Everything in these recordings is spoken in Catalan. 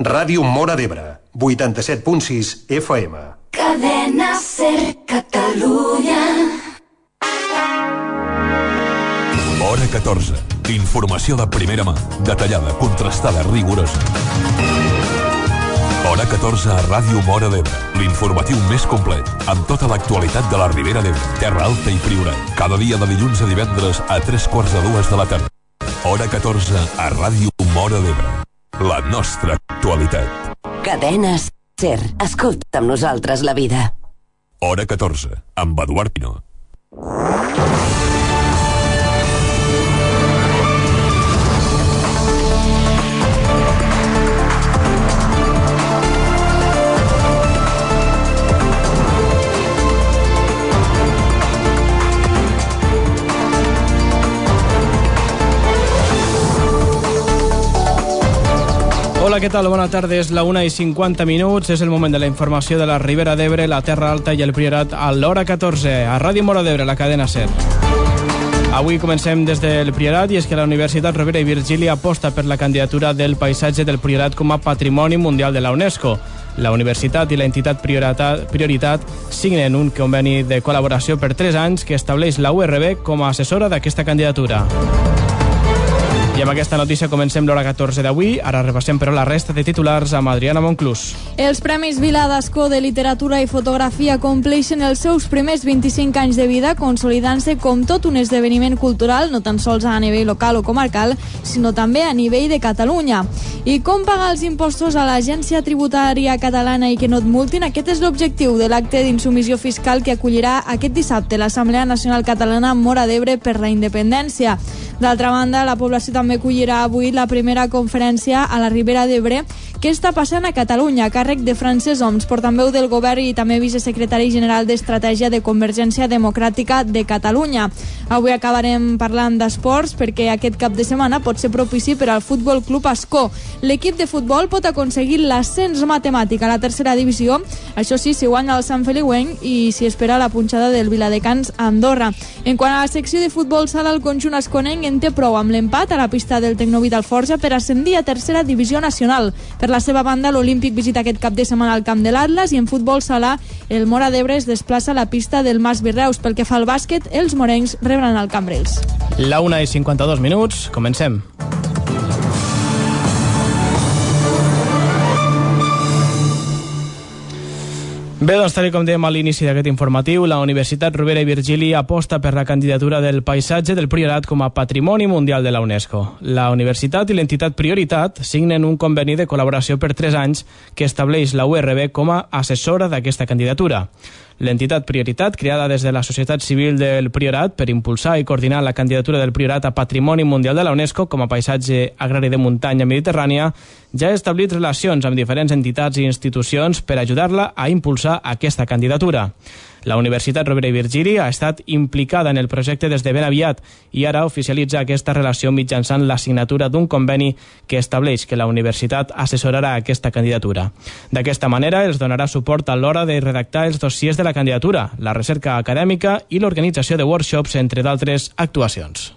Ràdio Móra d'Ebre, 87.6 FM. Cadena Ser Catalunya. Hora 14. Informació de primera mà, detallada, contrastada, rigorosa. Hora 14 a Ràdio Móra d'Ebre, l'informatiu més complet, amb tota l'actualitat de la Ribera d'Ebre, Terra Alta i Priorat. Cada dia de dilluns a divendres a 3:45 de la tarda. Hora 14 a Ràdio Móra d'Ebre. La nostra actualitat. Cadena Ser. Escolta amb nosaltres la vida. Hora 14, amb Eduard Pino. Hola, què tal? Bona tarda, és la 1:50. És el moment de la informació de la Ribera d'Ebre, la Terra Alta i el Priorat a l'Hora 14, a Ràdio Móra d'Ebre, la cadena Ser. Avui comencem des del Priorat, i és que la Universitat Rovira i Virgili aposta per la candidatura del paisatge del Priorat com a Patrimoni Mundial de la UNESCO. La universitat i l'entitat Prioritat signen un conveni de col·laboració per 3 anys que estableix la URB com a assessora d'aquesta candidatura. I amb aquesta notícia comencem l'Hora 14 d'avui. Ara repassem, però, la resta de titulars amb Adriana Monclús. Els Premis Vila d'Ascó de Literatura i Fotografia compleixen els seus primers 25 anys de vida, consolidant-se com tot un esdeveniment cultural, no tan sols a nivell local o comarcal, sinó també a nivell de Catalunya. I com pagar els impostos a l'Agència Tributària Catalana i que no et multin? Aquest és l'objectiu de l'acte d'insubmissió fiscal que acollirà aquest dissabte l'Assemblea Nacional Catalana Móra d'Ebre per la Independència. D'altra banda, la població també acollirà avui la primera conferència a la Ribera d'Ebre Què està passant a Catalunya, a càrrec de Francesc Homs, portaveu del govern i també vicesecretari general d'Estratègia de Convergència Democràtica de Catalunya. Avui acabarem parlant d'esports perquè aquest cap de setmana pot ser propici per al Futbol Club Ascó. L'equip de futbol pot aconseguir l'ascens matemàtic a la tercera divisió, això sí, si guanya el Sant Feliuenc i si espera la punxada del Viladecans a Andorra. En quant a la secció de futbol sala, el conjunt asconenc en té prou amb l'empat a la pista del Tecnovit Alforja per ascendir a tercera divisió nacional. Per la seva banda, l'Olímpic visita aquest cap de setmana al camp de l'Atlas i en futbol sala el Móra d'Ebre es desplaça a la pista del Mas Virreus. Pel que fa al bàsquet, els morencs rebran el Cambrils. La 1:52, comencem. Bé, doncs, tal com dèiem a l'inici d'aquest informatiu, la Universitat Rovira i Virgili aposta per la candidatura del paisatge del Priorat com a Patrimoni Mundial de la UNESCO. La universitat i l'entitat Prioritat signen un conveni de col·laboració per 3 anys que estableix la URB com a assessora d'aquesta candidatura. L'entitat Prioritat, creada des de la societat civil del Priorat per impulsar i coordinar la candidatura del Priorat a Patrimoni Mundial de la UNESCO com a paisatge agrari de muntanya mediterrània, ja ha establit relacions amb diferents entitats i institucions per ajudar-la a impulsar aquesta candidatura. La Universitat Rovira i Virgili ha estat implicada en el projecte des de ben aviat i ara oficialitza aquesta relació mitjançant la signatura d'un conveni que estableix que la universitat assessorarà aquesta candidatura. D'aquesta manera, els donarà suport a l'hora de redactar els dossiers de la candidatura, la recerca acadèmica i l'organització de workshops, entre d'altres actuacions.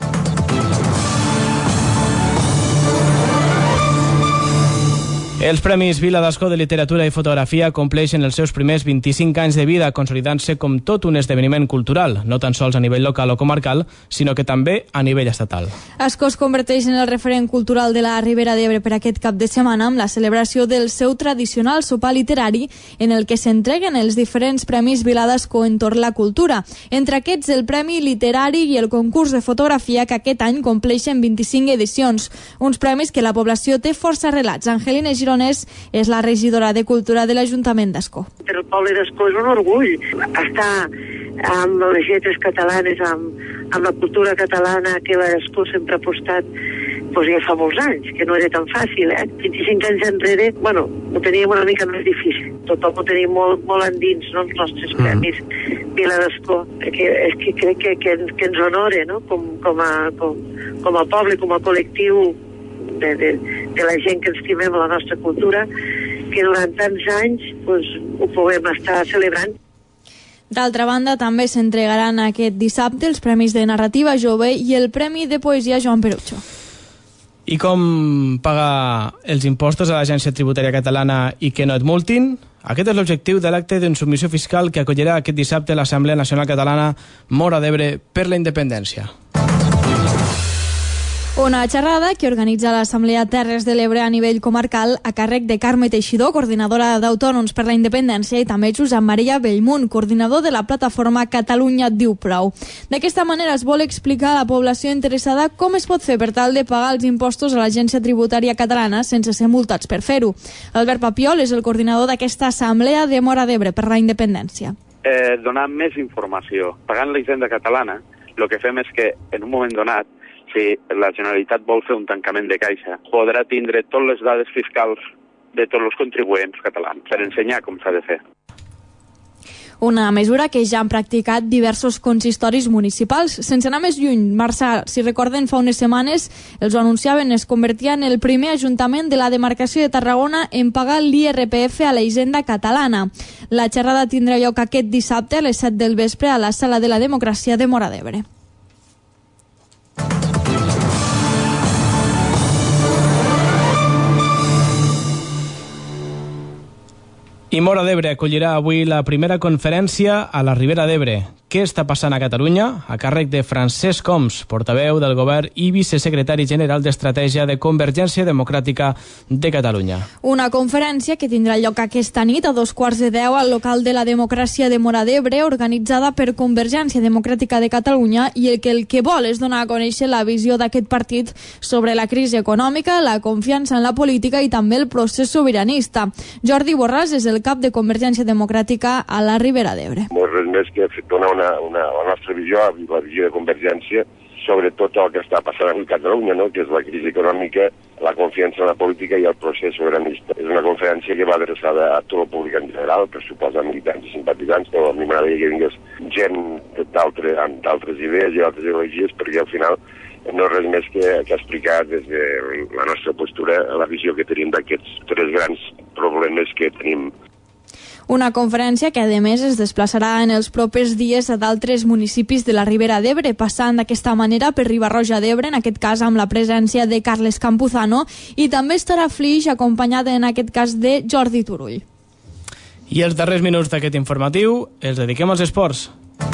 Els Premis Vila d'Ascó de Literatura i Fotografia compleixen els seus primers 25 anys de vida, consolidant-se com tot un esdeveniment cultural, no tan sols a nivell local o comarcal, sinó que també a nivell estatal. Ascó es converteix en el referent cultural de la Ribera d'Ebre per aquest cap de setmana amb la celebració del seu tradicional sopar literari en el que s'entreguen els diferents Premis Vila d'Ascó entorn la cultura. Entre aquests, el Premi Literari i el concurs de fotografia que aquest any compleixen 25 edicions. Uns premis que la població té força relats. Angelina Gironès és la regidora de Cultura de l'Ajuntament d'Ascó. Per al poble d'Ascó és un orgull estar amb les lletres catalanes, amb la cultura catalana que l'Ascó sempre ha apostat ja fa molts anys, que no era tan fàcil. 25 anys enrere, ho teníem una mica més difícil. Tothom ho tenim molt endins, no?, els nostres premis Vila d'Ascó. És que crec que ens honora, no?, com a poble, com a col·lectiu de la gent que estimem la nostra cultura, que durant tants anys ho puguem estar celebrant. D'altra banda, també s'entregaran aquest dissabte els Premis de Narrativa Jove i el Premi de Poesia Joan Perucho. I com pagar els impostos a l'Agència Tributària Catalana i que no et multin? Aquest és l'objectiu de l'acte d'insubmissió fiscal que acollirà aquest dissabte l'Assemblea Nacional Catalana Móra d'Ebre per la Independència. Una xerrada que organitza l'Assemblea Terres de l'Ebre a nivell comarcal a càrrec de Carme Teixidor, coordinadora d'Autònoms per la Independència, i també Josep Maria Bellmunt, coordinador de la plataforma Catalunya Diu Prou. D'aquesta manera es vol explicar a la població interessada com es pot fer per tal de pagar els impostos a l'Agència Tributària Catalana sense ser multats per fer-ho. Albert Papiol és el coordinador d'aquesta Assemblea de Móra d'Ebre per la Independència. Donar més informació. Pagant la hisenda catalana, el que fem és que en un moment donat, si la Generalitat vol fer un tancament de caixa, podrà tindre totes les dades fiscals de tots els contribuents catalans per ensenyar com s'ha de fer. Una mesura que ja han practicat diversos consistoris municipals. Sense anar més lluny, Marçà, si recorden, fa unes setmanes els ho anunciaven, es convertia en el primer ajuntament de la demarcació de Tarragona en pagar l'IRPF a la hisenda catalana. La xerrada tindrà lloc aquest dissabte a les 7 del vespre a la Sala de la Democràcia de Móra d'Ebre. I Móra d'Ebre acollirà avui la primera conferència a la Ribera d'Ebre. Què està passant a Catalunya? A càrrec de Francesc Homs, portaveu del govern i vicesecretari general d'Estratègia de Convergència Democràtica de Catalunya. Una conferència que tindrà lloc aquesta nit a 2:15 al local de la Democràcia de Móra d'Ebre, organitzada per Convergència Democràtica de Catalunya, i el que vol és donar a conèixer la visió d'aquest partit sobre la crisi econòmica, la confiança en la política i també el procés sobiranista. Jordi Borràs és el cap de Convergència Democràtica a la Ribera d'Ebre. No és res més que donar la nostra visió, la visió de Convergència, sobre tot el que està passant a Catalunya, no? Que és la crisi econòmica, la confiança en la política i el procés sobiranista. És una conferència que va adreçada a tot el públic en general, per suposar militants i simpatitzants, però a mi m'agradaria que vingués gent amb d'altres idees i altres ideologies, perquè al final no és res més que explicar des de la nostra postura la visió que tenim d'aquests tres grans problemes que tenim. Una conferència que, a més, es desplaçarà en els propers dies a d'altres municipis de la Ribera d'Ebre, passant d'aquesta manera per Riba-roja d'Ebre, en aquest cas amb la presència de Carles Campuzano, i també estarà Flix, acompanyada en aquest cas de Jordi Turull. I els darrers minuts d'aquest informatiu els dediquem als esports.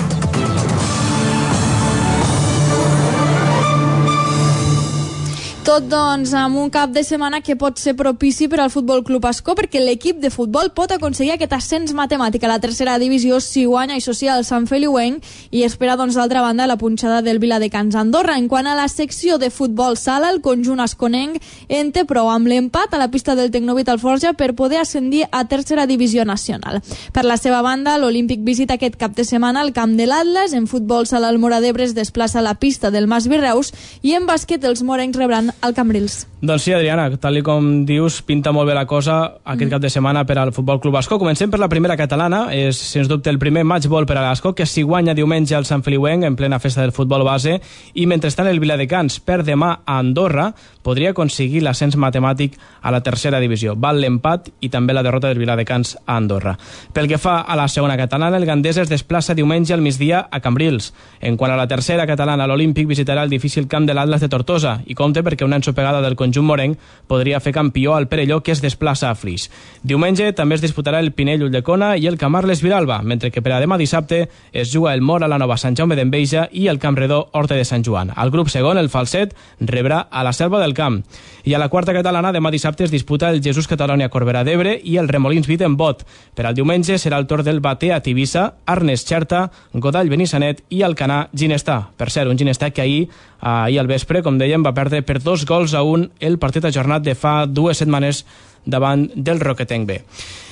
Tot, doncs, amb un cap de setmana que pot ser propici per al Futbol Club Ascó, perquè l'equip de futbol pot aconseguir aquest ascens matemàtic a la tercera divisió si guanya i socia el Sant Feliuenc, i espera, doncs, d'altra banda, la punxada del Viladecans Andorra. En quant a la secció de futbol sala, el conjunt asconenc en té prou amb l'empat a la pista del Tecnovit Alforja per poder ascendir a tercera divisió nacional. Per la seva banda, l'Olímpic visita aquest cap de setmana el camp de l'Atlas. En futbol sala, el Móra d'Ebre es desplaça a la pista del Mas Virreus, i en bàsquet els morencs rebran al Cambrils. Doncs sí, Adriana, tal com dius, pinta molt bé la cosa aquest cap de setmana per al Futbol Club Ascó. Comencem per la primera catalana, és sens dubte el primer matchball per a l'Ascó, que si guanya diumenge al Sant Feliuenc en plena festa del futbol base, i mentrestant el Viladecans perd demà a Andorra, podria aconseguir l'ascens matemàtic a la tercera divisió. Val l'empat i també la derrota del Viladecans a Andorra. Pel que fa a la segona catalana, el Gandesa es desplaça diumenge al migdia a Cambrils. En quant a la tercera catalana, l'Olímpic visitarà el difícil camp de l'Atlas de Tortosa, i compte perquè una ensopegada del conjunt morenc podria fer campió al Perelló, que es desplaça a Flix. Diumenge també es disputarà el Pinell Ulldecona i el Camarles Vilalba, mentre que per a demà dissabte es juga el Mora la Nova Sant Jaume d'Enveja i el Camp Redó Horta de Sant Joan. Al grup segon, el Falset rebrà a la Selva del Camp. I a la quarta catalana, demà dissabte es disputa el Jesús Catalònia Corbera d'Ebre i el Remolins Vit en Bot. Per al diumenge serà el torn del Batea Tivissa, Arnes Xerta, Godall Benissanet i Alcanar Ginestà. Per cert, un Ginestà que ahir al vespre, com dèiem, va perdre per 2-1 el partit ajornat de fa 2 setmanes davant del Roquetenc B.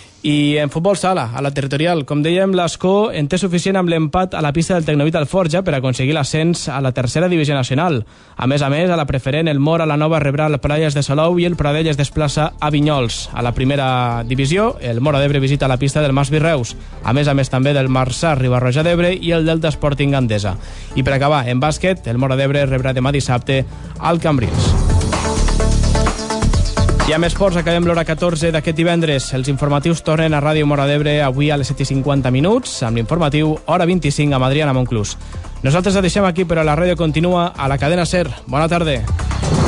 I en futbol sala, a la territorial, com dèiem, l'Ascó en té suficient amb l'empat a la pista del Tecnovit Alforja per aconseguir l'ascens a la tercera divisió nacional. A més, a la preferent, el Mora la Nova rebrà el Praies de Salou i el Pradell es desplaça a Vinyols. A la primera divisió, el Móra d'Ebre visita la pista del Mas Virreus, a més també del Marçà Riba-roja d'Ebre i el Delta Sporting Gandesa. I per acabar, en bàsquet, el Móra d'Ebre rebrà demà dissabte al Cambrils. I amb esports acabem l'hora 14 d'aquest divendres. Els informatius tornen a Ràdio Móra d'Ebre avui a les 7:50, amb l'informatiu Hora 25 amb Adriana Monclús. Nosaltres la deixem aquí, però la ràdio continua a la cadena SER. Bona tarda.